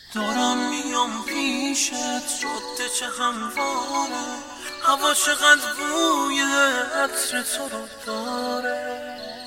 دارم میام پیشت، جاده چه همواره، هوا چقدر بوی عطر تو رو داره.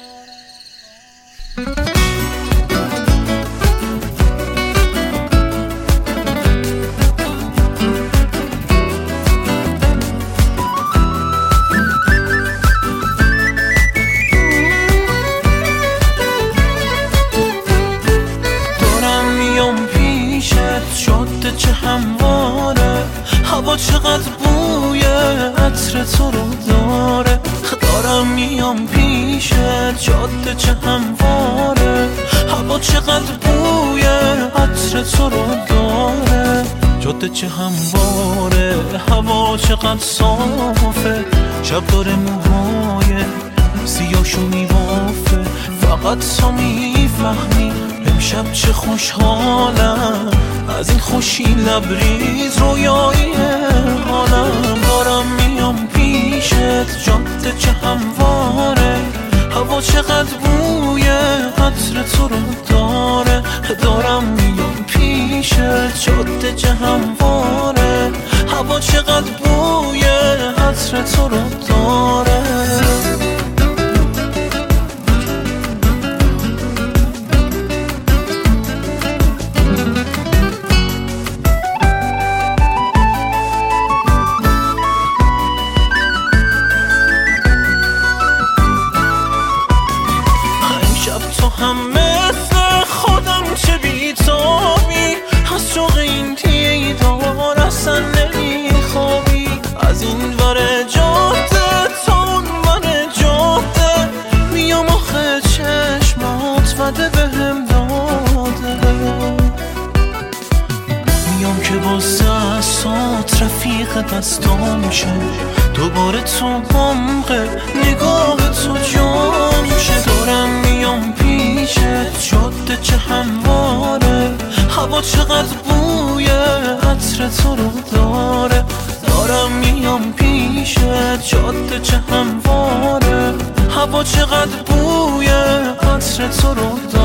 جاده چه همواره، هوا چقدر بوی عطر تو رو داره. دارم میام پیشت، جاده چه همواره، هوا چقدر بوی عطر تو رو داره. جاده چه همواره، هوا چقدر صافه، شب داره موهای سیاهشو میبافه. فقط تو میفهمی امشب چه خوشحالم، از این خوشی لبریز رویایی حالم. دارم میام پیشت، جاده چه همواره، هوا چقدر بوی عطر تو رو داره. دارم میام پیشت، جاده چه همواره، هوا چقدر بوی عطر تو رو داره. تو هم مثل خودم چه بیتابی، از شوق این دیدار اصلا نمیخوابی. از این ور جاده تا اون ور جاده میام آخه چشمات وده بهم داده. میام که با دستات رفیق دستام شه، دوباره تو عمق نگاه تو جام شه. دارم میام پیشت، جاده چه همواره، هوا چقدر بوی عطر تو رو داره. دارم میام پیشت، جاده چه همواره، هوا چقدر بوی عطر تو رو داره.